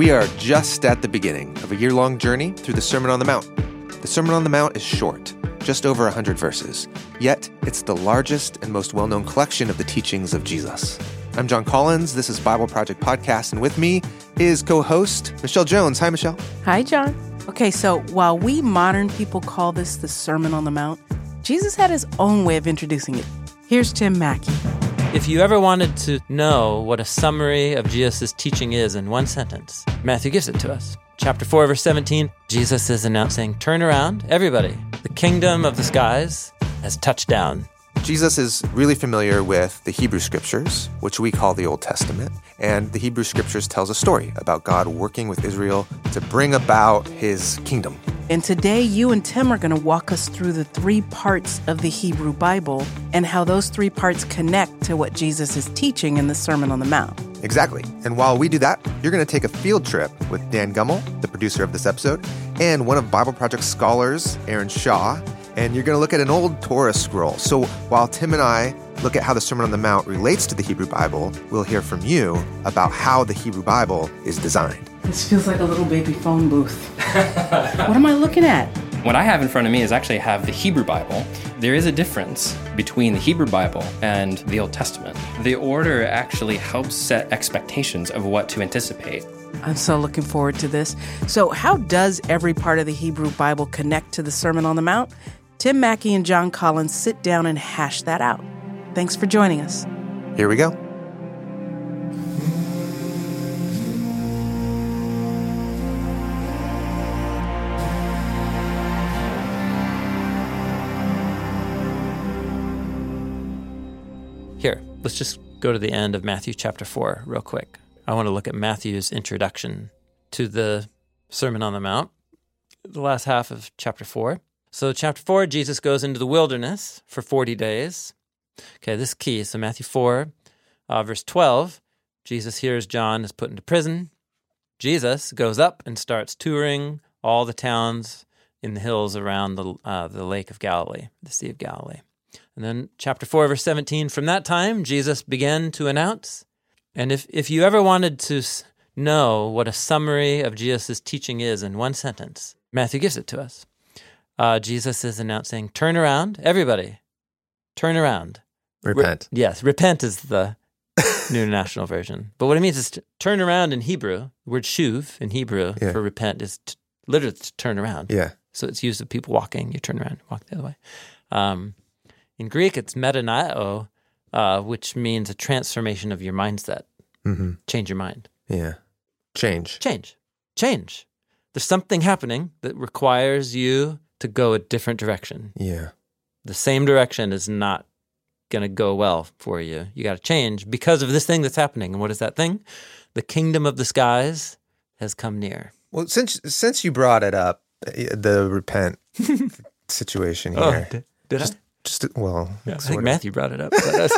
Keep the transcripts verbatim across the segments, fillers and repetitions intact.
We are just at the beginning of a year-long journey through the Sermon on the Mount. The Sermon on the Mount is short, just over one hundred verses, yet it's the largest and most well-known collection of the teachings of Jesus. I'm John Collins. This is Bible Project Podcast, and with me is co-host Michelle Jones. Hi, Michelle. Hi, John. Okay, so while we modern people call this the Sermon on the Mount, Jesus had his own way of introducing it. Here's Tim Mackie. If you ever wanted to know what a summary of Jesus' teaching is in one sentence, Matthew gives it to us. Chapter four, verse seventeen, Jesus is announcing, turn around, everybody. The kingdom of the skies has touched down. Jesus is really familiar with the Hebrew Scriptures, which we call the Old Testament. And the Hebrew Scriptures tells a story about God working with Israel to bring about his kingdom. And today, you and Tim are going to walk us through the three parts of the Hebrew Bible and how those three parts connect to what Jesus is teaching in the Sermon on the Mount. Exactly. And while we do that, you're going to take a field trip with Dan Gummel, the producer of this episode, and one of Bible Project scholars, Aaron Shaw, and you're going to look at an old Torah scroll. So while Tim and I look at how the Sermon on the Mount relates to the Hebrew Bible, we'll hear from you about how the Hebrew Bible is designed. This feels like a little baby phone booth. What am I looking at? What I have in front of me is actually have the Hebrew Bible. There is a difference between the Hebrew Bible and the Old Testament. The order actually helps set expectations of what to anticipate. I'm so looking forward to this. So how does every part of the Hebrew Bible connect to the Sermon on the Mount? Tim Mackie and John Collins sit down and hash that out. Thanks for joining us. Here we go. Here, let's just go to the end of Matthew chapter four real quick. I want to look at Matthew's introduction to the Sermon on the Mount, the last half of chapter four. So chapter four, Jesus goes into the wilderness for forty days. Okay, this is key. So Matthew four, uh, verse twelve, Jesus hears John is put into prison. Jesus goes up and starts touring all the towns in the hills around the uh, the Lake of Galilee, the Sea of Galilee. And then chapter four, verse seventeen, from that time, Jesus began to announce. And if, if you ever wanted to know what a summary of Jesus' teaching is in one sentence, Matthew gives it to us. Uh, Jesus is announcing, turn around, everybody, turn around. Repent. Re- yes, repent is the New International Version. But what it means is to turn around in Hebrew. The word shuv in Hebrew Yeah. for repent is to, literally to turn around. Yeah. So it's used of people walking. You turn around, walk the other way. Um, in Greek, it's metanoeo, uh, which means a transformation of your mindset. Mm-hmm. Change your mind. Yeah. Change. Change. Change. There's something happening that requires you to go a different direction. Yeah. The same direction is not going to go well for you. You got to change because of this thing that's happening. And what is that thing? The kingdom of the skies has come near. Well, since since you brought it up, the repent situation Oh, here. did, did just, I? Just well, Yeah, I sort think of. Matthew brought it up. But that's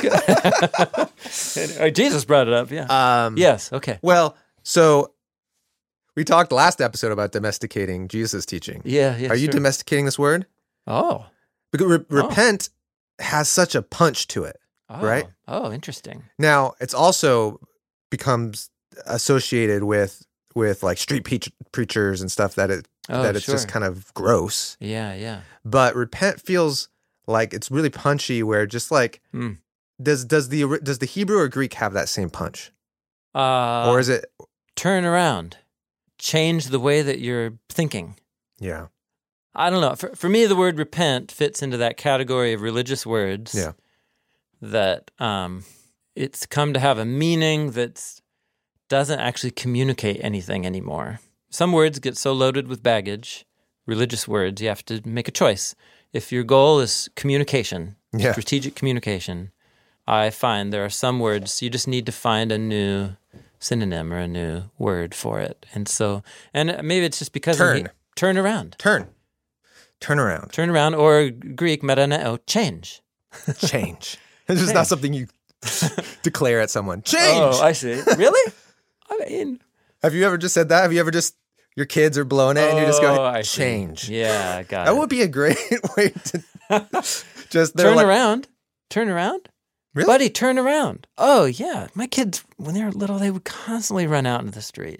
good. Anyway, Jesus brought it up, yeah. Um, yes, okay. Well, so we talked last episode about domesticating Jesus' teaching. Yeah, yeah. Are you sure. domesticating this word? Oh. Because re- Oh. repent has such a punch to it. oh. Right? Oh, interesting. Now, it's also becomes associated with with like street preach- preachers and stuff that it Oh, that it's sure. just kind of gross. Yeah, yeah. But repent feels like it's really punchy. Where just like Mm. does does the does the Hebrew or Greek have that same punch, Uh, or is it? turn around. Change the way that you're thinking. Yeah, I don't know. For, for me, the word repent fits into that category of religious words. Yeah. That um, it's come to have a meaning that doesn't actually communicate anything anymore. Some words get so loaded with baggage, religious words, you have to make a choice. If your goal is communication, Yeah. strategic communication, I find there are some words you just need to find a new synonym or a new word for it. And so, and maybe it's just because Turn. of the, turn around. turn, turn around, Turn around, or Greek, metaneo, change. change. It's just not Change. something you declare at someone. Change. Oh, I see. Really? I mean, Have you ever just said that? Have you ever just your kids are blowing it and you just oh, go I see. change? Yeah, I got That it. would be a great way to just they're Turn like, around. Turn around. Really? Buddy, turn around. Oh, yeah. My kids, when they were little, they would constantly run out into the street.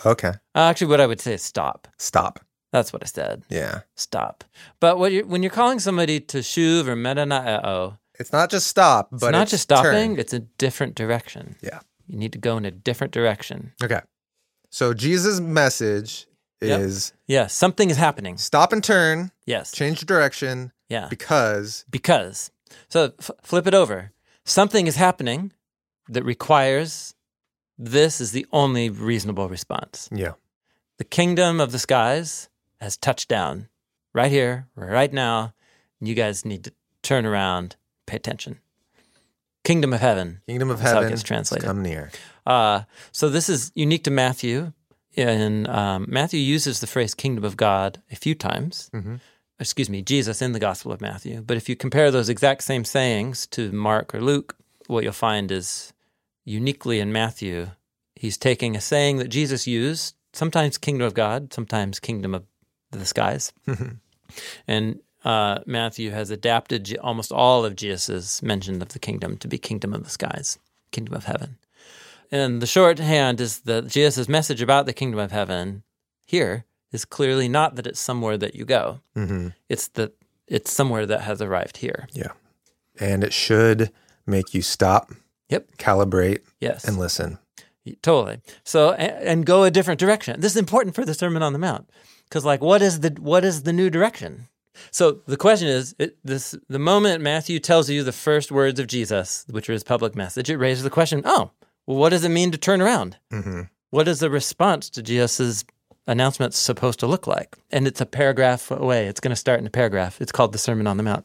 Okay. Uh, actually, what I would say is stop. Stop. That's what I said. Yeah. Stop. But what you're, when you're calling somebody to shuv or metana'eo, It's not just stop, it's but not it's just stopping, turn. it's a different direction. Yeah. You need to go in a different direction. Okay. So Jesus' message Yep. is Yeah, something is happening. stop and turn, Yes. change direction, Yeah. because Because. So f- flip it over. Something is happening that requires this is the only reasonable response. yeah. The kingdom of the skies has touched down right here, right now. You guys need to turn around, pay attention. Kingdom of heaven. Kingdom of That's how it heaven gets has translated. come near. Uh, so this is unique to Matthew. And um, Matthew uses the phrase kingdom of God a few times. Mm-hmm. Excuse me, Jesus in the Gospel of Matthew. But if you compare those exact same sayings to Mark or Luke, what you'll find is uniquely in Matthew, he's taking a saying that Jesus used, sometimes kingdom of God, sometimes kingdom of the skies. And uh, Matthew has adapted Je- almost all of Jesus' mention of the kingdom to be kingdom of the skies, kingdom of heaven. And the shorthand is that Jesus' message about the kingdom of heaven here is clearly not that it's somewhere that you go. Mm-hmm. It's that it's somewhere that has arrived here. Yeah. And it should make you stop, Yep. calibrate, Yes. and listen. Totally. So and, and go a different direction. This is important for the Sermon on the Mount because, like, what is the what is the new direction? So the question is, it, this the moment Matthew tells you the first words of Jesus, which are his public message, it raises the question: Oh, well, what does it mean to turn around? Mm-hmm. What is the response to Jesus' announcement supposed to look like? And it's a paragraph away. It's going to start in a paragraph. It's called the Sermon on the Mount.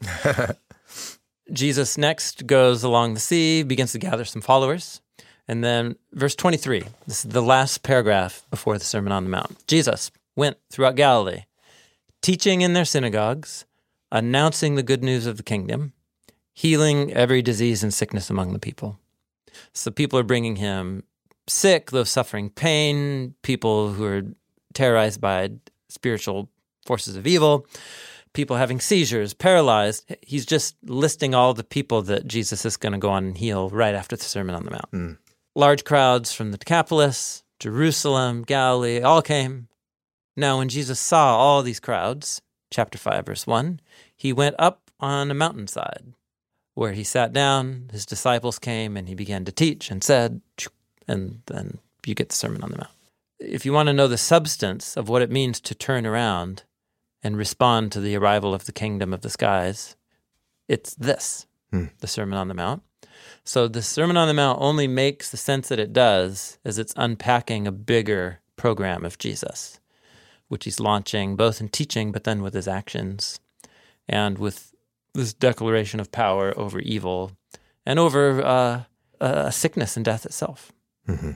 Jesus next goes along the sea, begins to gather some followers. And then verse twenty-three, this is the last paragraph before the Sermon on the Mount. Jesus went throughout Galilee, teaching in their synagogues, announcing the good news of the kingdom, healing every disease and sickness among the people. So people are bringing him sick, those suffering pain, people who are terrorized by spiritual forces of evil, people having seizures, paralyzed. He's just listing all the people that Jesus is going to go on and heal right after the Sermon on the Mount. Mm. Large crowds from the Decapolis, Jerusalem, Galilee, all came. Now, when Jesus saw all these crowds, chapter five, verse one, he went up on a mountainside where he sat down, his disciples came, and he began to teach and said, and then you get the Sermon on the Mount. If you want to know the substance of what it means to turn around and respond to the arrival of the kingdom of the skies, it's this, Hmm. the Sermon on the Mount. So the Sermon on the Mount only makes the sense that it does as it's unpacking a bigger program of Jesus, which he's launching both in teaching, but then with his actions and with this declaration of power over evil and over uh, uh, sickness and death itself. Mm-hmm.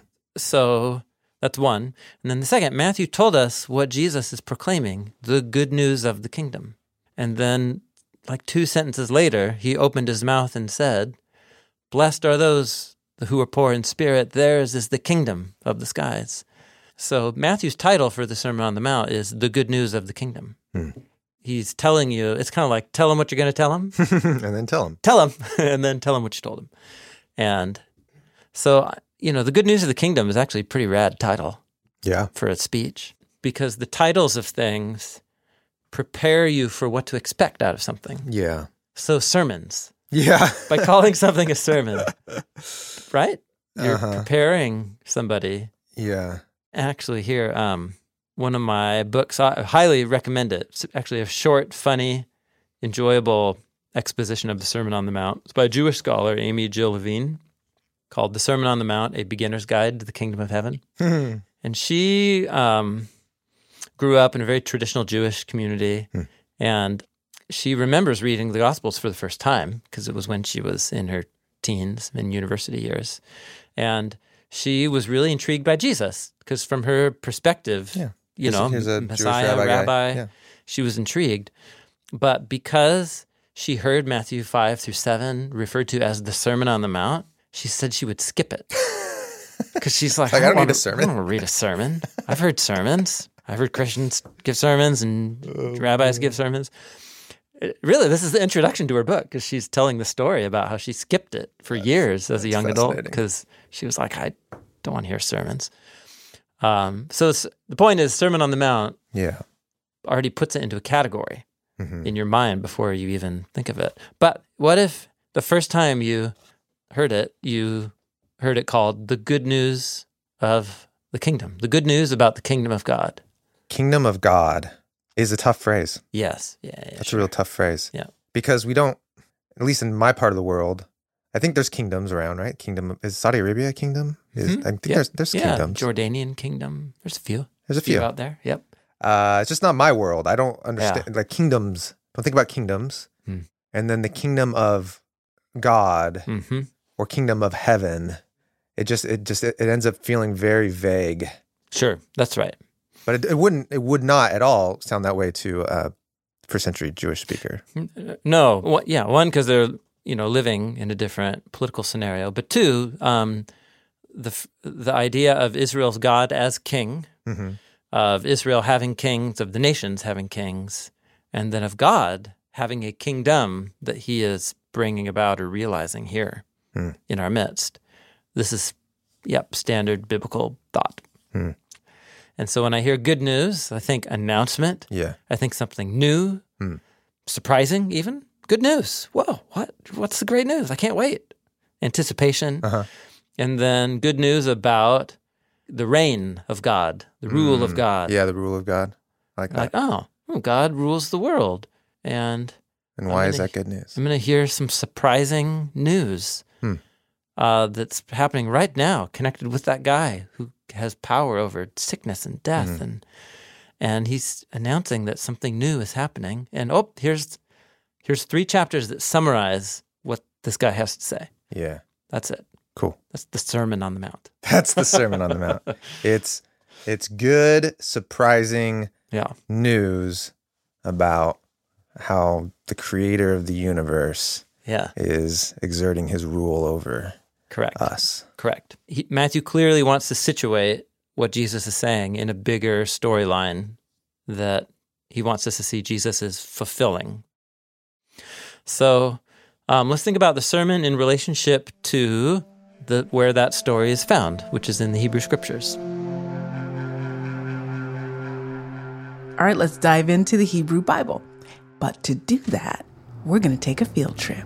So that's one. And then the second, Matthew told us what Jesus is proclaiming, the good news of the kingdom. And then like two sentences later, he opened his mouth and said, "Blessed are those who are poor in spirit, theirs is the kingdom of the skies." So Matthew's title for the Sermon on the Mount is the good news of the kingdom. Hmm. He's telling you, it's kind of like, tell him what you're going to tell him. And then tell him. Tell him, and then tell him what you told him. And so, you know, the good news of the kingdom is actually a pretty rad title Yeah. for a speech because the titles of things prepare you for what to expect out of something. Yeah. So sermons, Yeah. by calling something a sermon, right? You're Uh-huh. preparing somebody. Yeah. Actually, here, um, one of my books, I highly recommend it. It's actually a short, funny, enjoyable exposition of the Sermon on the Mount. It's by a Jewish scholar, Amy Jill Levine, called The Sermon on the Mount, A Beginner's Guide to the Kingdom of Heaven. And she um, grew up in a very traditional Jewish community, Hmm. and she remembers reading the Gospels for the first time because it was when she was in her teens and university years. And she was really intrigued by Jesus because from her perspective, Yeah. you Here's- know, here's a Jewish Messiah, rabbi rabbi, guy. Yeah. she was intrigued. But because she heard Matthew five through seven referred to as the Sermon on the Mount, she said she would skip it. Because she's like, Like, I don't wanna, need a sermon. I don't want to read a sermon. I've heard sermons. I've heard Christians give sermons and Oh, rabbis give sermons. It- really, this is the introduction to her book because she's telling the story about how she skipped it for years as a young adult fascinating. because she was like, I don't want to hear sermons. Um, so it's, the point is, Sermon on the Mount Yeah. already puts it into a category Mhm. in your mind before you even think of it. But what if the first time you heard it, you heard it called the good news of the kingdom, the good news about the kingdom of God? Kingdom of God is a tough phrase. Yes. Yeah. yeah That's sure. a real tough phrase. Yeah. Because we don't, at least in my part of the world, I think there's kingdoms around, right? Kingdom, is Saudi Arabia a kingdom? Is, Mhm. I think Yeah. there's there's Yeah. kingdoms. Jordanian kingdom. There's a few. There's a few. out there. Yep. Uh, it's just not my world. I don't understand, like kingdoms. Don't think about kingdoms. Hmm. And then the kingdom of God Mm-hmm. or kingdom of heaven, it just, it just, it, it ends up feeling very vague. Sure. That's right. But it, it wouldn't, it would not at all sound that way to a first century Jewish speaker. No. One- Yeah. One, because they're, you know, living in a different political scenario. But two, um, the f- the idea of Israel's God as king, Mm-hmm. of Israel having kings, of the nations having kings, and then of God having a kingdom that he is bringing about or realizing here Hmm. in our midst. This is, yep, standard biblical thought. Hmm. And so when I hear good news, I think announcement. Yeah. I think something new, Hmm. surprising even. Good news. Whoa, what? What's the great news? I can't wait. Anticipation. Uh-huh. And then good news about the reign of God, the rule of God. Yeah, the rule of God. I like that. Like, oh, oh, God rules the world. And And why I'm is gonna- that good news? I'm going to hear some surprising news Hmm. uh, that's happening right now, connected with that guy who has power over sickness and death, Mm-hmm. and and he's announcing that something new is happening. And oh, here's here's three chapters that summarize what this guy has to say. Yeah. That's it. Cool. That's the Sermon on the Mount. That's the Sermon on the Mount. It's it's good, surprising Yeah, news about how the creator of the universe yeah, is exerting his rule over correct. us. Correct. He, Matthew clearly wants to situate what Jesus is saying in a bigger storyline that he wants us to see Jesus is fulfilling. So um, let's think about the sermon in relationship to the where that story is found, which is in the Hebrew Scriptures. All right, let's dive into the Hebrew Bible. But to do that, we're going to take a field trip.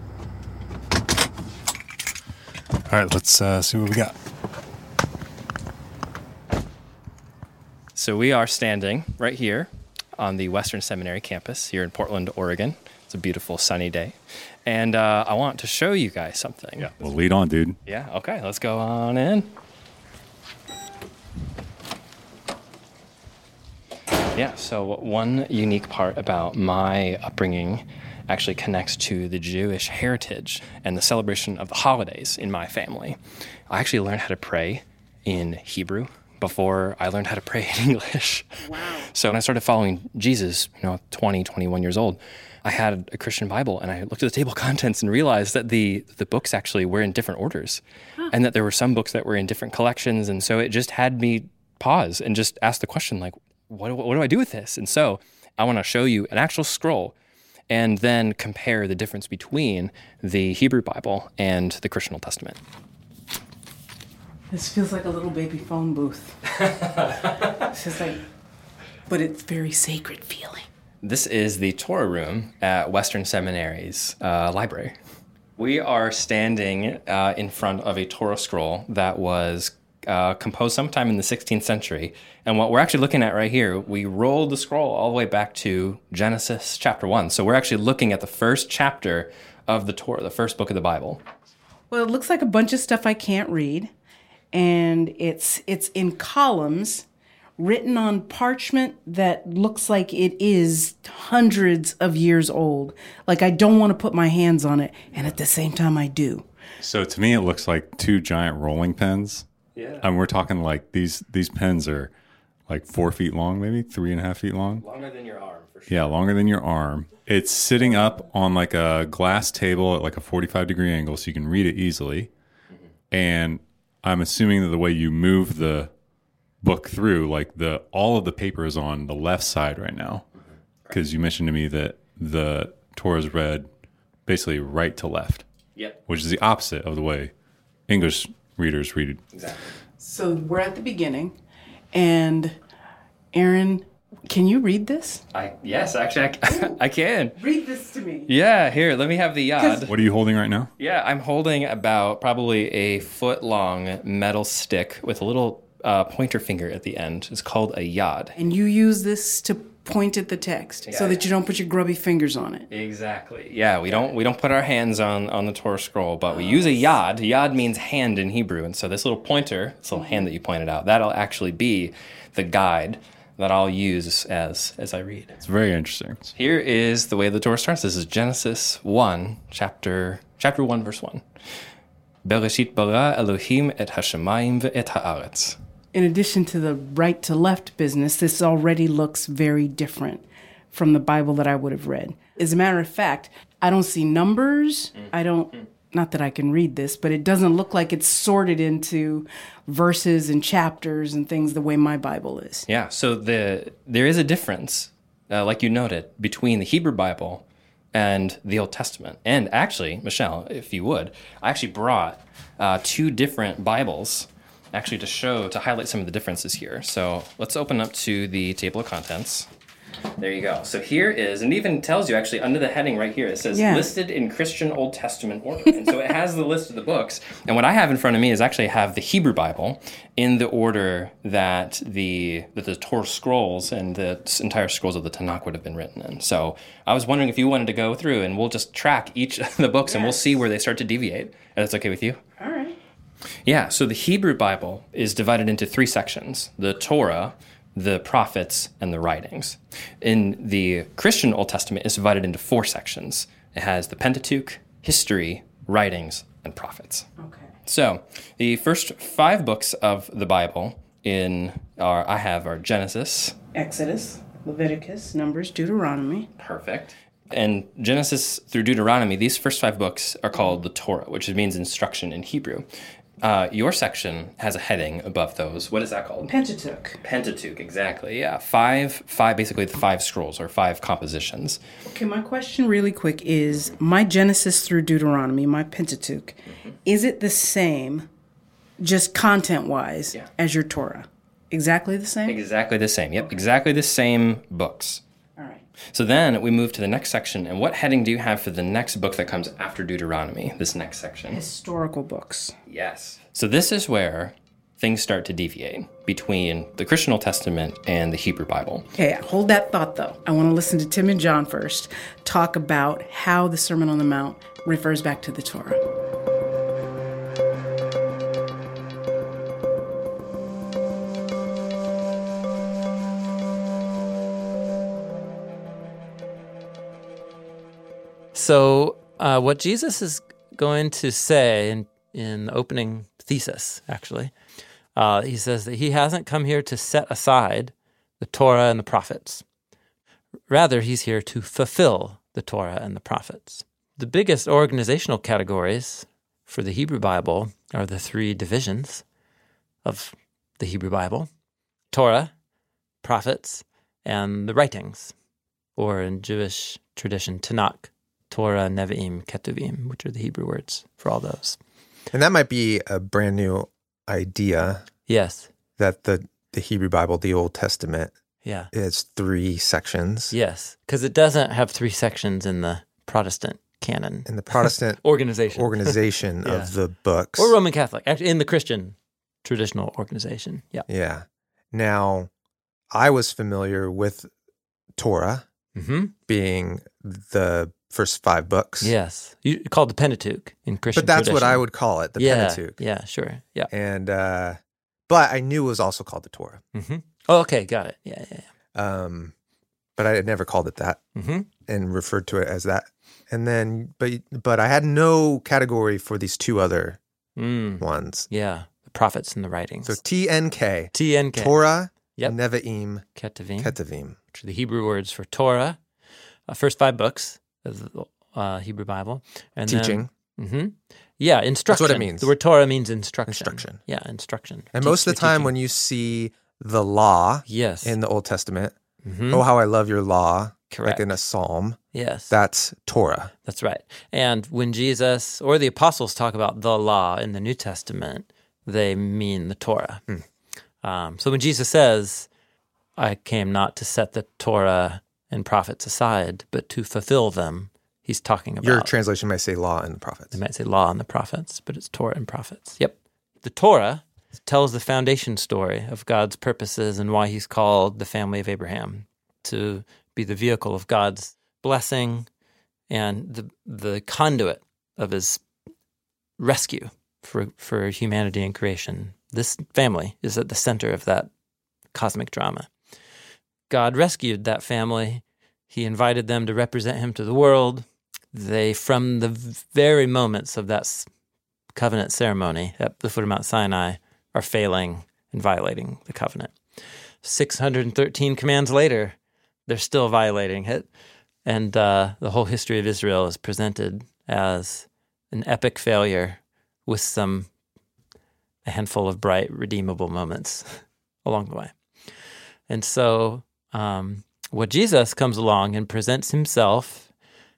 All right, let's uh, see what we got. So we are standing right here on the Western Seminary campus here in Portland, Oregon. It's a beautiful sunny day. And uh, I want to show you guys something. Yeah, well, lead on, dude. Yeah, okay, let's go on in. Yeah, so one unique part about my upbringing actually connects to the Jewish heritage and the celebration of the holidays in my family. I actually learned how to pray in Hebrew before I learned how to pray in English. Wow. So when I started following Jesus, you know, twenty, twenty-one years old, I had a Christian Bible, and I looked at the table of contents and realized that the, the books actually were in different orders, huh. and that there were some books that were in different collections, and so it just had me pause and just ask the question, like, what, what do I do with this? And so I want to show you an actual scroll and then compare the difference between the Hebrew Bible and the Christian Old Testament. This feels like a little baby phone booth. It's just like, but it's very sacred feeling. This is the Torah room at Western Seminary's uh, library. We are standing uh, in front of a Torah scroll that was uh, composed sometime in the sixteenth century. And what we're actually looking at right here, we rolled the scroll all the way back to Genesis chapter one. So we're actually looking at the first chapter of the Torah, the first book of the Bible. Well, it looks like a bunch of stuff I can't read. And it's it's in columns, written on parchment that looks like it is hundreds of years old. Like I don't want to put my hands on it, and at the same time I do. So to me, it looks like two giant rolling pins. Yeah. And we're talking like these these pens are like four feet long, maybe three and a half feet long. Longer than your arm, for sure. Yeah, longer than your arm. It's sitting up on like a glass table at like a forty-five degree angle so you can read it easily. Mm-hmm. And I'm assuming that the way you move the book through, like the all of the paper is on the left side right now, because you mentioned to me that the Torah is read basically right to left. Yep. Which is the opposite of the way English readers read it. Exactly. So we're at the beginning, And Aaron, can you read this? I yes, actually, I, I can. Read this to me. Yeah, here, let me have the yad. What are you holding right now? Yeah, I'm holding about probably a foot long metal stick with a little uh, pointer finger at the end. It's called a yad. And you use this to point at the text so Yeah. that you don't put your grubby fingers on it. Exactly. Yeah, we don't we don't put our hands on, on the Torah scroll, but we use a yad. Yad means hand in Hebrew, and so this little pointer, this little hand that you pointed out, that'll actually be the guide that I'll use as as I read. It's very interesting. Here is the way the Torah starts. This is Genesis one, chapter chapter one, verse one. Bereshit bara Elohim et hashamayim ve'et haaretz. In addition to the right to left business, this already looks very different from the Bible that I would have read. As a matter of fact, I don't see numbers. I don't, not that I can read this, but it doesn't look like it's sorted into verses and chapters and things the way my Bible is. Yeah, so the there is a difference, uh, like you noted, between the Hebrew Bible and the Old Testament. And actually, Michelle, if you would, I actually brought uh, two different Bibles actually to show, to highlight some of the differences here. So let's open up to the table of contents. There you go. So here is, and it even tells you actually under the heading right here, it says Yeah. listed in Christian Old Testament order. And so it has the list of the books. And what I have in front of me is actually I have the Hebrew Bible in the order that the that the Torah scrolls and the entire scrolls of the Tanakh would have been written in. So I was wondering if you wanted to go through and we'll just track each of the books and we'll see where they start to deviate. If that's okay with you? All right. Yeah, so the Hebrew Bible is divided into three sections: the Torah, the prophets, and the writings. In the Christian Old Testament, it's divided into four sections. It has the Pentateuch, history, writings, and prophets. Okay. So the first five books of the Bible in our I have are Genesis. Exodus, Leviticus, Numbers, Deuteronomy. Perfect. And Genesis through Deuteronomy, these first five books are called the Torah, which means instruction in Hebrew. Uh, your section has a heading above those. What is that called? Pentateuch. Pentateuch, exactly. Yeah, five, five, basically the five scrolls or five compositions. Okay, my question really quick is, my Genesis through Deuteronomy, my Pentateuch, mm-hmm. is it the same, just content-wise, Yeah. as your Torah? Exactly the same? Exactly the same. Yep, exactly the same books. All right. So then we move to the next section. And what heading do you have for the next book that comes after Deuteronomy? This next section. Historical books. Yes. So this is where things start to deviate between the Christian Old Testament and the Hebrew Bible. Okay, hold that thought, though. I want to listen to Tim and John first talk about how the Sermon on the Mount refers back to the Torah. So, uh, what Jesus is going to say in, in the opening thesis, actually, uh, he says that he hasn't come here to set aside the Torah and the prophets. Rather, he's here to fulfill the Torah and the prophets. The biggest organizational categories for the Hebrew Bible are the three divisions of the Hebrew Bible: Torah, prophets, and the writings, or in Jewish tradition, Tanakh. Torah, Nevi'im, Ketuvim, which are the Hebrew words for all those. And that might be a brand new idea Yes. that the, the Hebrew Bible, the Old Testament, Yeah. is three sections. Yes. Because it doesn't have three sections in the Protestant canon. And the Protestant Organization. organization Yeah. of the books. Or Roman Catholic, actually, in the Christian traditional organization. Yeah. Yeah. Now, I was familiar with Torah Mm-hmm. being the first five books. Yes. You called the Pentateuch in Christian But that's what tradition. I would call it, the yeah. Pentateuch. Yeah, sure. Yeah. And, uh, but I knew it was also called the Torah. Mm-hmm. Oh, okay. Got it. Yeah, yeah, yeah. Um, but I had never called it that Mm-hmm. and referred to it as that. And then, but but I had no category for these two other Mm. ones. Yeah. The prophets and the writings. So T N K, T N K. Torah, Yep. Nevi'im, Ketuvim. Ketuvim. Which are the Hebrew words for Torah, uh, first five books of the uh, Hebrew Bible. And Teaching. hmm Yeah, instruction. what it means. The word Torah means instruction. Instruction. Yeah, instruction. And Teach- most of you're the time teaching. when you see the law Yes. in the Old Testament, Mhm. oh, how I love your law, Correct. like in a psalm, Yes. that's Torah. That's right. And when Jesus or the apostles talk about the law in the New Testament, they mean the Torah. Hmm. Um, so when Jesus says, I came not to set the Torah and prophets aside, but to fulfill them, he's talking about... Your translation might say law and the prophets. It might say law and the prophets, but it's Torah and prophets. Yep. The Torah tells the foundation story of God's purposes and why he's called the family of Abraham to be the vehicle of God's blessing and the the conduit of his rescue for, for humanity and creation. This family is at the center of that cosmic drama. God rescued that family. He invited them to represent him to the world. They, from the very moments of that covenant ceremony at the foot of Mount Sinai, are failing and violating the covenant. six hundred thirteen commands later, they're still violating it. And uh, the whole history of Israel is presented as an epic failure with some, a handful of bright, redeemable moments along the way. And so um, what Jesus comes along and presents himself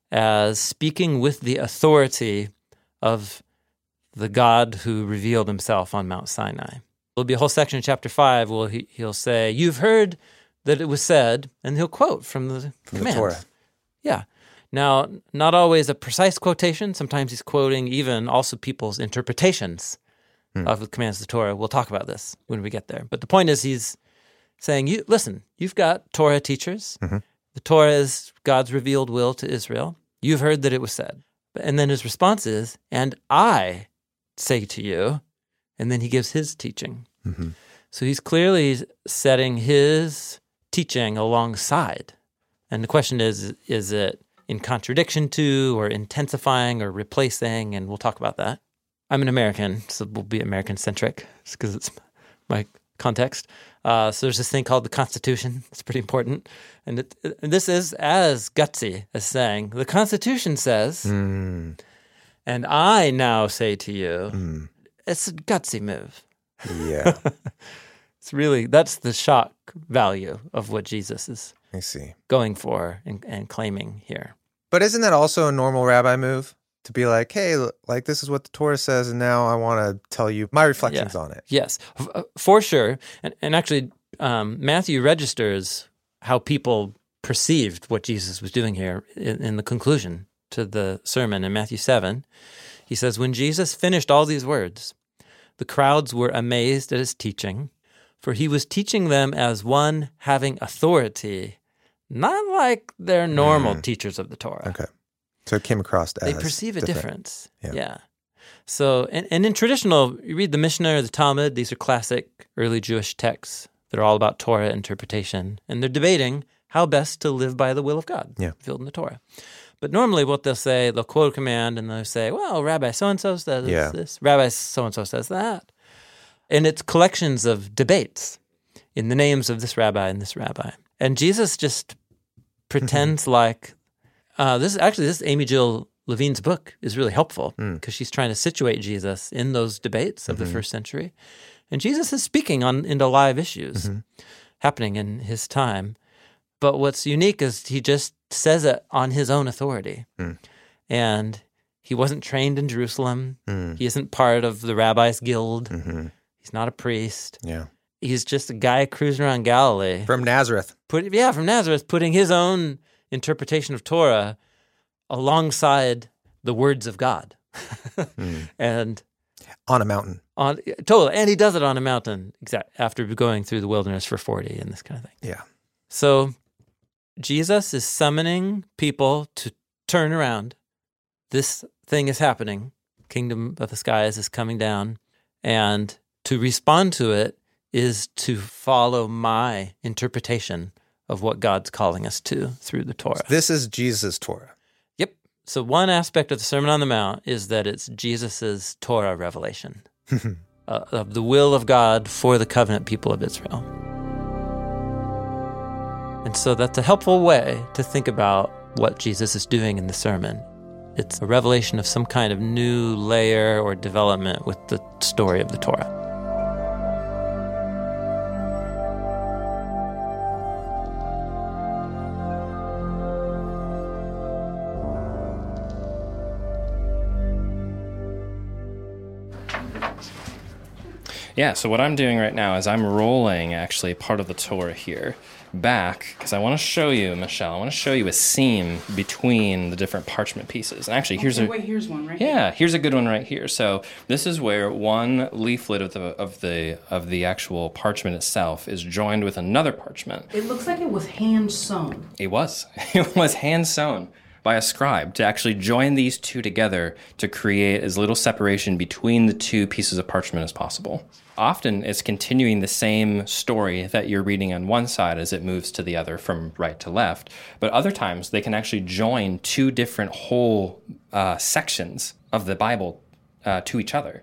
as speaking with the authority of the God who revealed himself on Mount Sinai. There'll be a whole section in chapter five where he, he'll say, you've heard that it was said, and he'll quote from the From commands. the Torah. Yeah. Now, not always a precise quotation. Sometimes he's quoting even also people's interpretations hmm. of the commands of the Torah. We'll talk about this when we get there. But the point is he's saying, "You listen, you've got Torah teachers. Mm-hmm. The Torah is God's revealed will to Israel. You've heard that it was said." And then his response is, "And I say to you," and then he gives his teaching. Mm-hmm. So he's clearly setting his teaching alongside. And the question is, is it in contradiction to or intensifying or replacing? And we'll talk about that. I'm an American, so we'll be American-centric because it's my context. Uh, so there's this thing called the Constitution. It's pretty important. And, it, and this is as gutsy as saying, the Constitution says, mm. and I now say to you, mm. it's a gutsy move. Yeah. It's really, that's the shock value of what Jesus is I see. going for and, and claiming here. But isn't that also a normal rabbi move? To be like, hey, like this is what the Torah says, and now I want to tell you my reflections yeah. on it. Yes, for sure. And, and actually, um, Matthew registers how people perceived what Jesus was doing here in, in the conclusion to the sermon in Matthew seven. He says, when Jesus finished all these words, the crowds were amazed at his teaching, for he was teaching them as one having authority, not like their normal mm. teachers of the Torah. Okay. So it came across as They perceive a different. difference. Yeah. yeah. So, and, and in traditional, you read the Mishnah or the Talmud, these are classic early Jewish texts that are all about Torah interpretation, and they're debating how best to live by the will of God, yeah. revealed in the Torah. But normally what they'll say, they'll quote a command and they'll say, well, Rabbi so-and-so says yeah. this, Rabbi so-and-so says that. And it's collections of debates in the names of this rabbi and this rabbi. And Jesus just pretends like, uh, this is actually, this Amy Jill Levine's book is really helpful because mm. she's trying to situate Jesus in those debates of mm-hmm. the first century. And Jesus is speaking on into live issues mm-hmm. happening in his time. But what's unique is he just says it on his own authority. Mm. And he wasn't trained in Jerusalem. Mm. He isn't part of the rabbi's guild. Mm-hmm. He's not a priest. Yeah. He's just a guy cruising around Galilee. From Nazareth. Put, yeah, from Nazareth, putting his own interpretation of Torah alongside the words of God. mm. And on a mountain. On totally. And he does it on a mountain exact after going through the wilderness for forty and this kind of thing. Yeah. So Jesus is summoning people to turn around. This thing is happening. Kingdom of the skies is coming down. And to respond to it is to follow my interpretation of what God's calling us to through the Torah. This is Jesus' Torah. Yep. So one aspect of the Sermon on the Mount is that it's Jesus' Torah revelation uh, of the will of God for the covenant people of Israel. And so that's a helpful way to think about what Jesus is doing in the sermon. It's a revelation of some kind of new layer or development with the story of the Torah. Yeah, so what I'm doing right now is I'm rolling actually part of the Torah here back because I want to show you, Michelle, I want to show you a seam between the different parchment pieces. And actually, here's okay, a wait, here's one right yeah, here's a good one right here. So this is where one leaflet of the of the of the actual parchment itself is joined with another parchment. It looks like it was hand sewn. It was. It was hand sewn by a scribe to actually join these two together to create as little separation between the two pieces of parchment as possible. Often it's continuing the same story that you're reading on one side as it moves to the other from right to left. But other times they can actually join two different whole uh, sections of the Bible uh, to each other.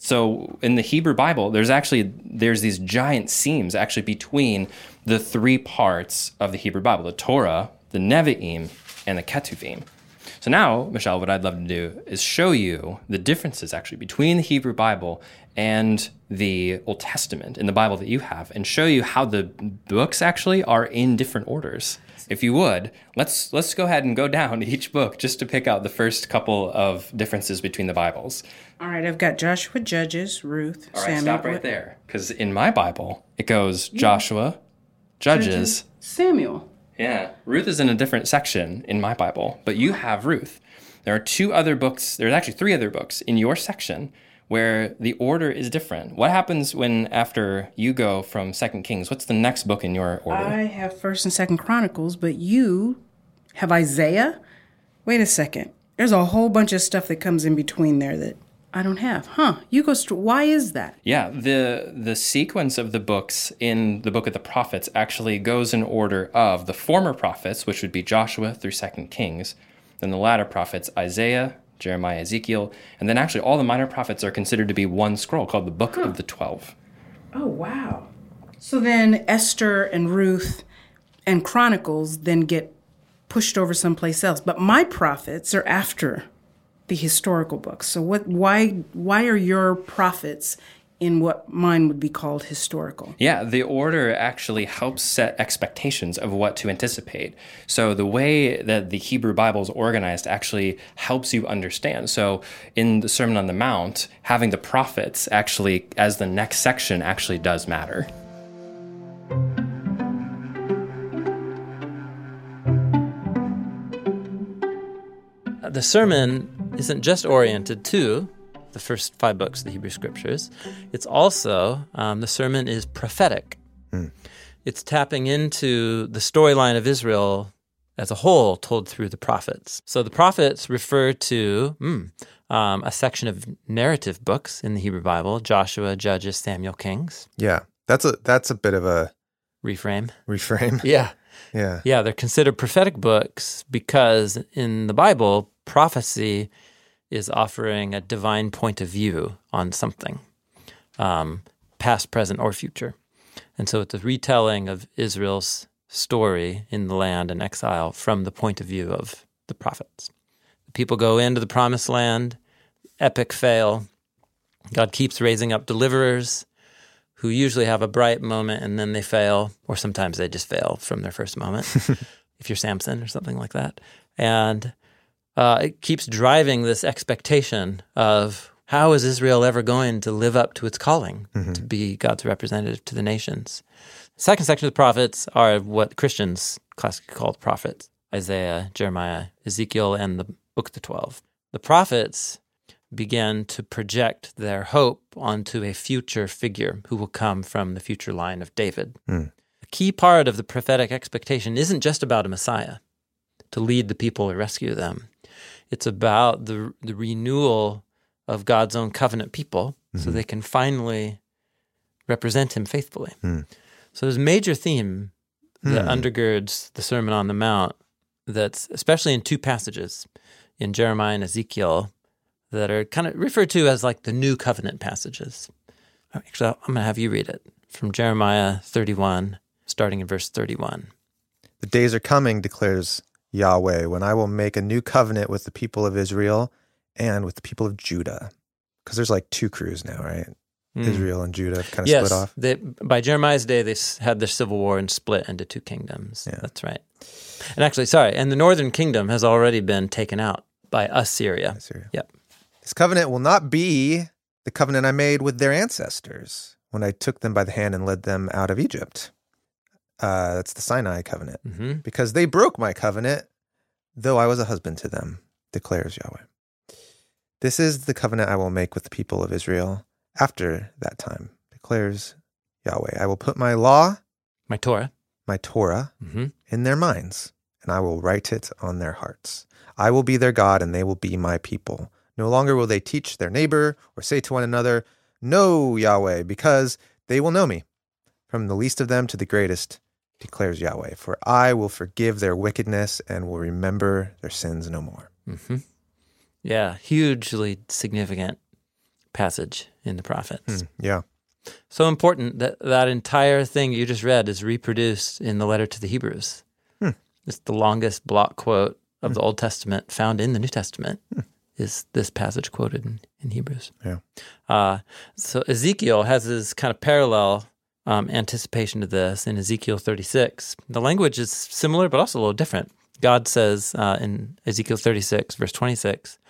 So in the Hebrew Bible, there's actually there's these giant seams actually between the three parts of the Hebrew Bible: the Torah, the Nevi'im, and the Ketuvim. So now, Michelle, what I'd love to do is show you the differences actually between the Hebrew Bible and the Old Testament in the Bible that you have, and show you how the books actually are in different orders. If you would, let's let's go ahead and go down to each book just to pick out the first couple of differences between the Bibles. All right, I've got Joshua, Judges, Ruth, All right, Samuel. stop right there. Because in my Bible, it goes Joshua, Judges, Samuel. Yeah, Ruth is in a different section in my Bible, but you have Ruth. There are two other books, there's actually three other books in your section where the order is different. What happens when after you go from Second Kings, what's the next book in your order? I have First and Second Chronicles, but you have Isaiah? Wait a second. There's a whole bunch of stuff that comes in between there that I don't have. Huh, you go straight. Why is that? Yeah, the the sequence of the books in the book of the prophets actually goes in order of the former prophets, which would be Joshua through Second Kings, then the latter prophets, Isaiah, Jeremiah, Ezekiel, and then actually all the minor prophets are considered to be one scroll called the Book huh. of the Twelve. Oh, wow. So then Esther and Ruth and Chronicles then get pushed over someplace else. But my prophets are after the historical books. So what? Why why are your prophets in what mine would be called historical? Yeah, the order actually helps set expectations of what to anticipate. So the way that the Hebrew Bible is organized actually helps you understand. So in the Sermon on the Mount, having the prophets actually as the next section actually does matter. The sermon isn't just oriented to the first five books of the Hebrew Scriptures. It's also, um, the sermon is prophetic. Mm. It's tapping into the storyline of Israel as a whole told through the prophets. So the prophets refer to mm, um, a section of narrative books in the Hebrew Bible: Joshua, Judges, Samuel, Kings. Yeah, that's a that's a bit of a reframe. Reframe. Yeah. Yeah. Yeah, they're considered prophetic books because in the Bible, prophecy is offering a divine point of view on something, um, past, present, or future. And so it's a retelling of Israel's story in the land in exile from the point of view of the prophets. The people go into the promised land, epic fail. God keeps raising up deliverers who usually have a bright moment and then they fail, or sometimes they just fail from their first moment, if you're Samson or something like that. And Uh, it keeps driving this expectation of how is Israel ever going to live up to its calling mm-hmm. to be God's representative to the nations. The second section of the prophets are what Christians classically call the prophets: Isaiah, Jeremiah, Ezekiel, and the Book of the Twelve. The prophets begin to project their hope onto a future figure who will come from the future line of David. Mm. A key part of the prophetic expectation isn't just about a Messiah to lead the people or rescue them. It's about the the renewal of God's own covenant people mm-hmm. so they can finally represent him faithfully. Mm. So there's a major theme that mm. undergirds the Sermon on the Mount that's especially in two passages, in Jeremiah and Ezekiel, that are kind of referred to as like the new covenant passages. Actually, I'm going to have you read it from Jeremiah thirty-one, starting in verse thirty-one. The days are coming, declares Yahweh, when I will make a new covenant with the people of Israel and with the people of Judah. Because there's like two crews now, right? Mm. Israel and Judah kind of yes, split off. They, by Jeremiah's day, they had their civil war and split into two kingdoms. Yeah. That's right. And actually, sorry, and the northern kingdom has already been taken out by Assyria. Assyria. Yep. This covenant will not be the covenant I made with their ancestors when I took them by the hand and led them out of Egypt. Uh, that's the Sinai covenant. Mm-hmm. Because they broke my covenant, though I was a husband to them, declares Yahweh. This is the covenant I will make with the people of Israel after that time, declares Yahweh. I will put my law, My Torah. my Torah, Mm-hmm. in their minds, and I will write it on their hearts. I will be their God, and they will be my people. No longer will they teach their neighbor or say to one another, "Know Yahweh," because they will know me, from the least of them to the greatest, declares Yahweh. For I will forgive their wickedness and will remember their sins no more. Mm-hmm. Yeah, hugely significant passage in the prophets. Hmm, yeah. So important that that entire thing you just read is reproduced in the letter to the Hebrews. Hmm. It's the longest block quote of the Old Testament found in the New Testament. Hmm. Is this passage quoted in, in Hebrews. Yeah. Uh, so Ezekiel has this kind of parallel um, anticipation to this in Ezekiel thirty-six. The language is similar, but also a little different. God says uh, in Ezekiel thirty-six, verse twenty-six,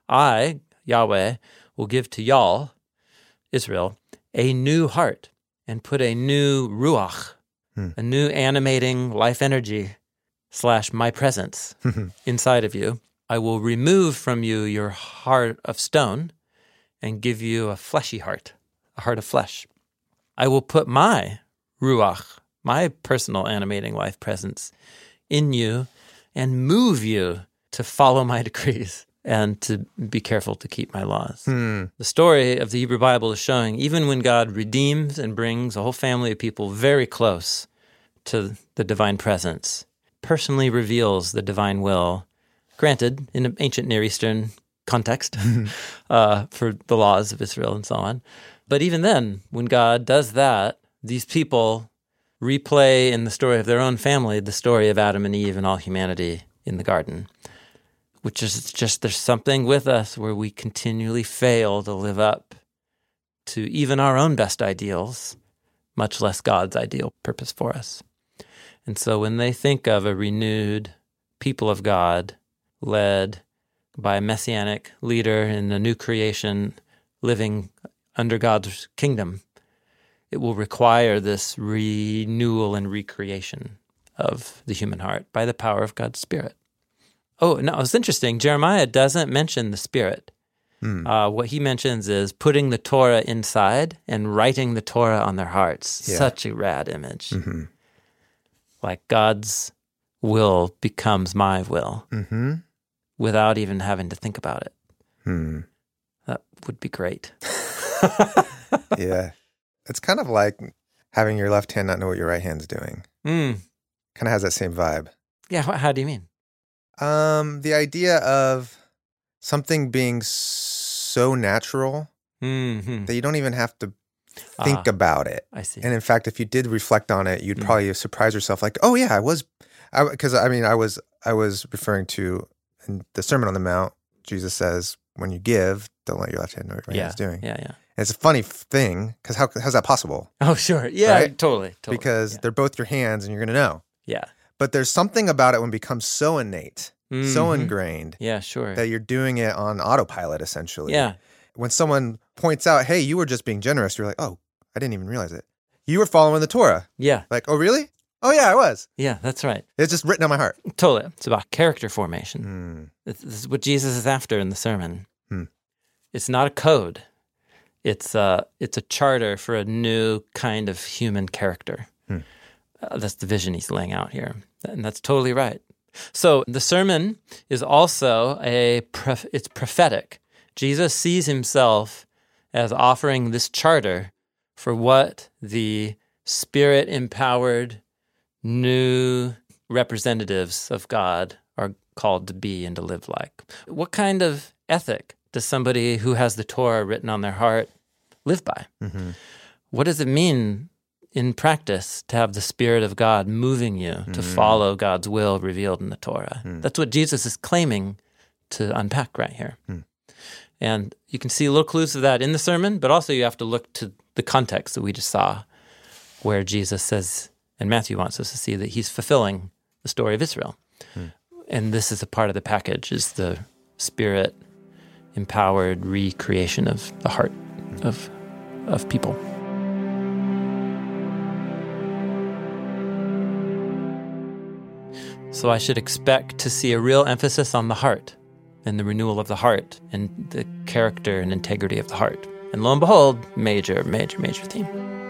I, Yahweh, will give to y'all, Israel, a new heart and put a new ruach, Hmm. a new animating life energy slash my presence inside of you. I will remove from you your heart of stone and give you a fleshy heart, a heart of flesh. I will put my ruach, my personal animating life presence, in you and move you to follow my decrees and to be careful to keep my laws. Hmm. The story of the Hebrew Bible is showing even when God redeems and brings a whole family of people very close to the divine presence, personally reveals the divine will, granted, in an ancient Near Eastern context, uh, for the laws of Israel and so on. But even then, when God does that, these people replay in the story of their own family the story of Adam and Eve and all humanity in the garden, which is just there's something with us where we continually fail to live up to even our own best ideals, much less God's ideal purpose for us. And so when they think of a renewed people of God, led by a messianic leader in a new creation, living under God's kingdom, it will require this renewal and recreation of the human heart by the power of God's Spirit. Oh, no, it's interesting. Jeremiah doesn't mention the Spirit. Hmm. Uh, what he mentions is putting the Torah inside and writing the Torah on their hearts. Yeah. Such a rad image. Mm-hmm. Like God's will becomes my will. Mm-hmm. Without even having to think about it. Hmm. That would be great. Yeah. It's kind of like having your left hand not know what your right hand's doing. Mm. Kind of has that same vibe. Yeah, how, how do you mean? Um, the idea of something being so natural Mm-hmm. that you don't even have to think Ah, about it. I see. And in fact, if you did reflect on it, you'd Mm. probably surprise yourself like, oh yeah, I was, because I, I mean, I was, I was referring to in the Sermon on the Mount, Jesus says, when you give, don't let your left hand know what your right yeah, hand's doing. yeah, yeah. And it's a funny thing because how, how's that possible? Oh, sure. Yeah, Right? totally, totally. Because yeah. they're both your hands and you're going to know. yeah. But there's something about it when it becomes so innate, so Mhm. ingrained Yeah, sure. that you're doing it on autopilot essentially. yeah, When someone points out, hey, you were just being generous, you're like, oh, I didn't even realize it. You were following the Torah. yeah, Like, oh, really? Oh, yeah, I was. yeah, that's right. It's just written on my heart. Totally. It's about character formation. Hmm. This this is what Jesus is after in the sermon. Hmm. It's not a code. It's a, it's a charter for a new kind of human character. Hmm. Uh, that's the vision he's laying out here. And that's totally right. So the sermon is also a, prof- it's prophetic. Jesus sees himself as offering this charter for what the Spirit-empowered new representatives of God are called to be and to live like. What kind of ethic does somebody who has the Torah written on their heart live by? Mm-hmm. What does it mean in practice to have the Spirit of God moving you to follow God's will revealed in the Torah? Mm. That's what Jesus is claiming to unpack right here. Mm. And you can see little clues of that in the sermon, but also you have to look to the context that we just saw, where Jesus says, and Matthew wants us to see that he's fulfilling the story of Israel. Mm. And this is a part of the package, is the Spirit-empowered recreation of the heart of, of people. So I should expect to see a real emphasis on the heart and the renewal of the heart and the character and integrity of the heart. And lo and behold, major, major, major theme.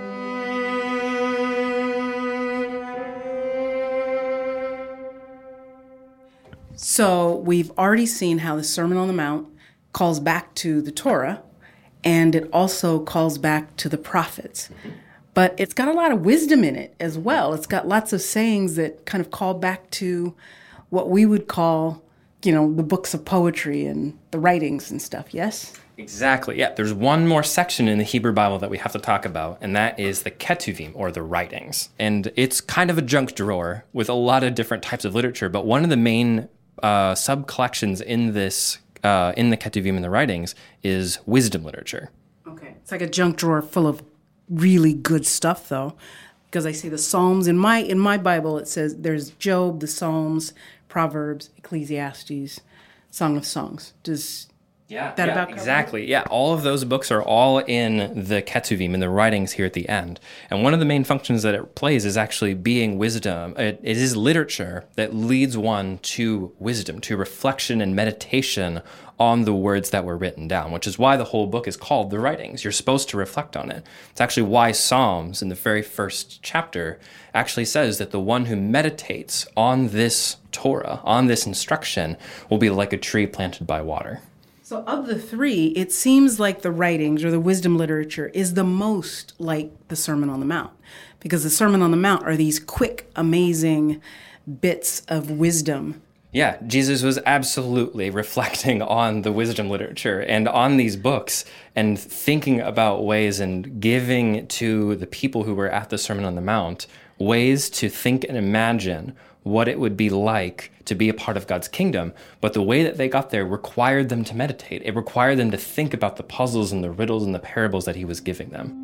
So we've already seen how the Sermon on the Mount calls back to the Torah, and it also calls back to the prophets. But it's got a lot of wisdom in it as well. It's got lots of sayings that kind of call back to what we would call, you know, the books of poetry and the writings and stuff, yes? Exactly, yeah. There's one more section in the Hebrew Bible that we have to talk about, and that is the Ketuvim, or the writings. And it's kind of a junk drawer with a lot of different types of literature, but one of the main uh, sub-collections in this, uh, in the Ketuvim and the writings is wisdom literature. Okay. It's like a junk drawer full of really good stuff, though, because I see the Psalms. In my in my Bible, it says there's Job, the Psalms, Proverbs, Ecclesiastes, Song of Songs. Does Yeah, that yeah, about cover exactly. Yeah, all of those books are all in the Ketuvim, in the writings here at the end. And one of the main functions that it plays is actually being wisdom. It, it is literature that leads one to wisdom, to reflection and meditation on the words that were written down, which is why the whole book is called the writings. You're supposed to reflect on it. It's actually why Psalms, in the very first chapter, actually says that the one who meditates on this Torah, on this instruction, will be like a tree planted by water. So of the three, it seems like the writings or the wisdom literature is the most like the Sermon on the Mount, because the Sermon on the Mount are these quick, amazing bits of wisdom. Yeah, Jesus was absolutely reflecting on the wisdom literature and on these books and thinking about ways and giving to the people who were at the Sermon on the Mount ways to think and imagine what it would be like to be a part of God's kingdom. But the way that they got there required them to meditate. It required them to think about the puzzles and the riddles and the parables that he was giving them.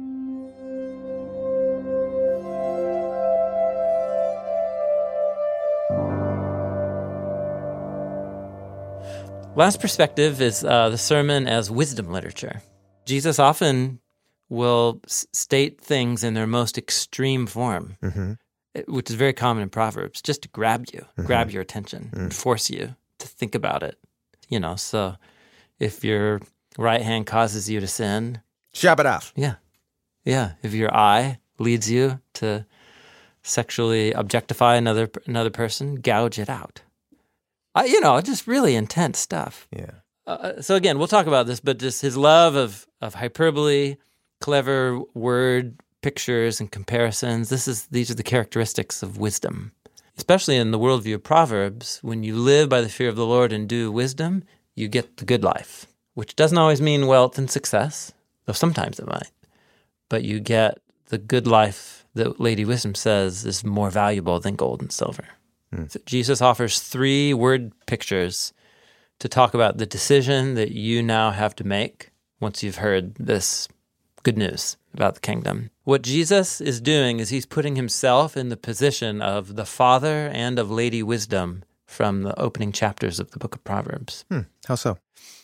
Last perspective is uh, the sermon as wisdom literature. Jesus often will s- state things in their most extreme form, Mm-hmm. which is very common in Proverbs, just to grab you, Mm-hmm. grab your attention, Mm. and force you to think about it. You know, so if your right hand causes you to sin, Shab it off. yeah, yeah. If your eye leads you to sexually objectify another another person, gouge it out. Uh, you know, just really intense stuff. Yeah. Uh, so again, we'll talk about this, but just his love of of hyperbole, clever word pictures and comparisons. This is these are the characteristics of wisdom, especially in the worldview of Proverbs. When you live by the fear of the Lord and do wisdom, you get the good life, which doesn't always mean wealth and success, though sometimes it might. But you get the good life that Lady Wisdom says is more valuable than gold and silver. Mm. So Jesus offers three word pictures to talk about the decision that you now have to make once you've heard this good news about the kingdom. What Jesus is doing is he's putting himself in the position of the father and of Lady Wisdom from the opening chapters of the book of Proverbs. Hmm. How so?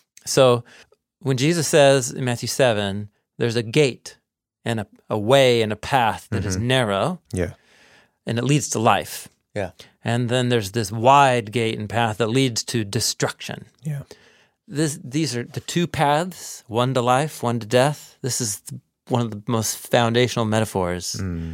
So when Jesus says in Matthew seven, there's a gate and a, a way and a path that Mm-hmm. is narrow, Yeah. and it leads to life. Yeah. And then there's this wide gate and path that leads to destruction. Yeah. This, these are the two paths, one to life, one to death. This is the, one of the most foundational metaphors Mm.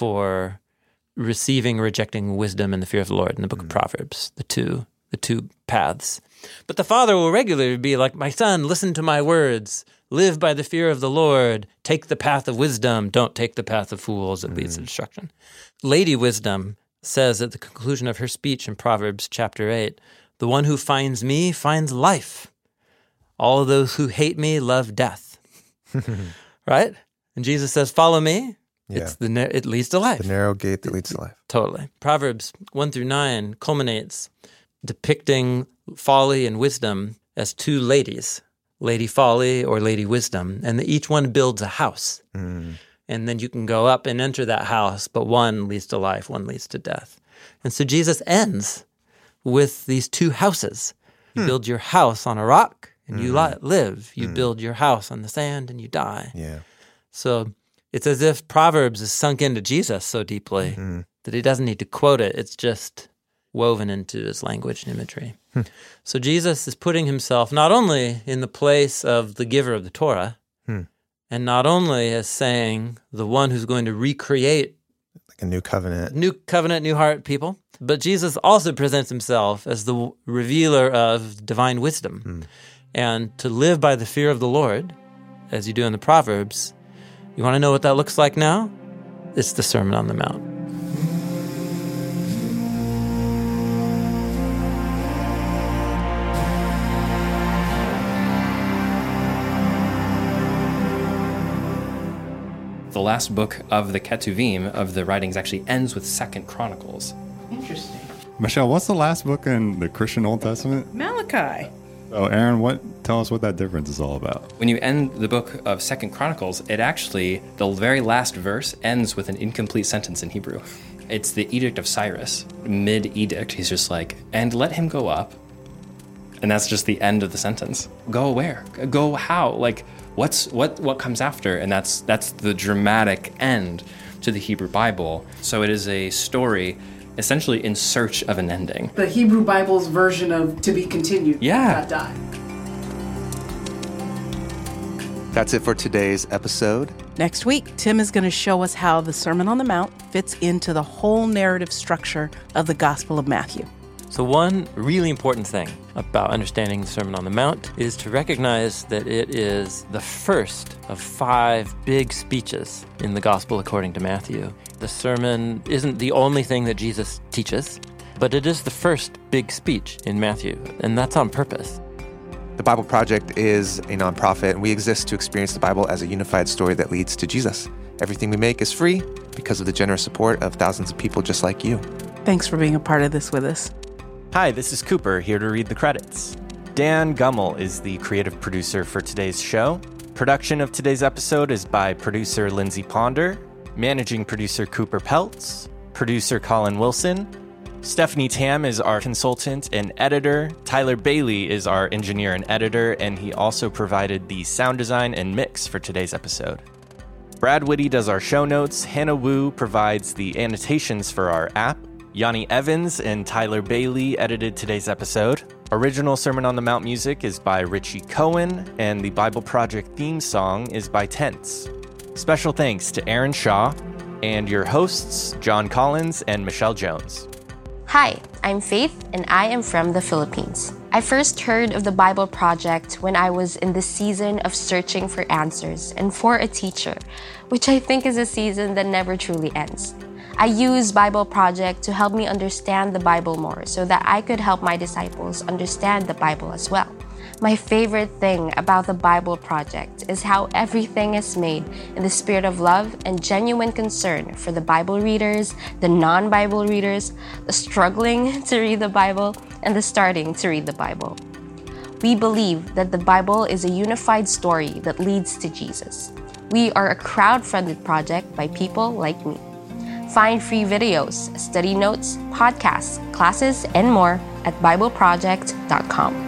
for receiving or rejecting wisdom and the fear of the Lord in the book Mm. of Proverbs, the two the two paths. But the father will regularly be like, my son, listen to my words. Live by the fear of the Lord. Take the path of wisdom. Don't take the path of fools that leads to destruction. Lady Wisdom says at the conclusion of her speech in Proverbs chapter eight, the one who finds me finds life. All of those who hate me love death. Right? And Jesus says, follow me. Yeah. It's the na- it leads to life. The narrow gate that leads to life. Totally. Proverbs one through nine culminates depicting folly and wisdom as two ladies, Lady Folly or Lady Wisdom, and each one builds a house. Mm. And then you can go up and enter that house, but one leads to life, one leads to death. And so Jesus ends with these two houses. You Hmm. build your house on a rock and you Mm. li- live. You Mm. build your house on the sand and you die. Yeah. So it's as if Proverbs is sunk into Jesus so deeply Mm. that he doesn't need to quote it. It's just woven into his language and imagery. Hmm. So Jesus is putting himself not only in the place of the giver of the Torah, hmm. and not only as saying the one who's going to recreate like a new covenant, new covenant, new heart people, but Jesus also presents himself as the revealer of divine wisdom. Hmm. And to live by the fear of the Lord, as you do in the Proverbs, you want to know what that looks like now? It's the Sermon on the Mount. The last book of the Ketuvim, of the writings, actually ends with Second Chronicles. Interesting. Michelle, what's the last book in the Christian Old Testament? Malachi. Oh, Aaron, what? Tell us what that difference is all about. When you end the book of Second Chronicles, it actually, the very last verse ends with an incomplete sentence in Hebrew. It's the Edict of Cyrus. Mid-edict, he's just like, and let him go up. And that's just the end of the sentence. Go where? Go how? Like, what's what what comes after? And that's that's the dramatic end to the Hebrew Bible. So it is a story essentially in search of an ending. The Hebrew Bible's version of to be continued. Yeah. Not die. That's it for today's episode. Next week, Tim is going to show us how the Sermon on the Mount fits into the whole narrative structure of the Gospel of Matthew. So one really important thing about understanding the Sermon on the Mount is to recognize that it is the first of five big speeches in the Gospel according to Matthew. The sermon isn't the only thing that Jesus teaches, but it is the first big speech in Matthew, and that's on purpose. The Bible Project is a nonprofit, and we exist to experience the Bible as a unified story that leads to Jesus. Everything we make is free because of the generous support of thousands of people just like you. Thanks for being a part of this with us. Hi, this is Cooper, here to read the credits. Dan Gummel is the creative producer for today's show. Production of today's episode is by producer Lindsay Ponder, managing producer Cooper Peltz, producer Colin Wilson. Stephanie Tam is our consultant and editor. Tyler Bailey is our engineer and editor, and he also provided the sound design and mix for today's episode. Brad Whitty does our show notes. Hannah Wu provides the annotations for our app. Yanni Evans and Tyler Bailey edited today's episode. Original Sermon on the Mount music is by Richie Cohen, and the Bible Project theme song is by Tense. Special thanks to Aaron Shaw and your hosts, John Collins and Michelle Jones. Hi, I'm Faith, and I am from the Philippines. I first heard of the Bible Project when I was in the season of searching for answers and for a teacher, which I think is a season that never truly ends. I use Bible Project to help me understand the Bible more so that I could help my disciples understand the Bible as well. My favorite thing about the Bible Project is how everything is made in the spirit of love and genuine concern for the Bible readers, the non-Bible readers, the struggling to read the Bible, and the starting to read the Bible. We believe that the Bible is a unified story that leads to Jesus. We are a crowd-funded project by people like me. Find free videos, study notes, podcasts, classes, and more at bible project dot com.